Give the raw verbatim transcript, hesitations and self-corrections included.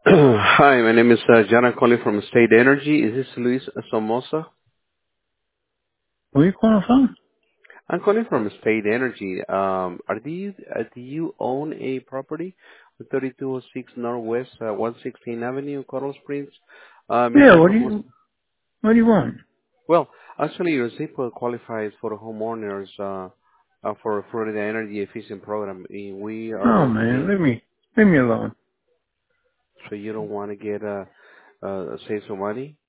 Hi, my name is uh, John. I'm calling from State Energy. Is this Luis Somoza? Where you calling from? I'm calling from State Energy. Um, are these, uh, do you own a property on thirty-two oh six Northwest uh, one sixteenth Avenue, Coral Springs, uh, Yeah, Mister what do Ramos? you, what do you want? Well, actually, your zip code qualifies for the homeowners uh, uh, for Florida Energy Efficient Program. Eh, We are Oh man, located, leave me, leave me alone. so you don't want to get uh, uh, save some money.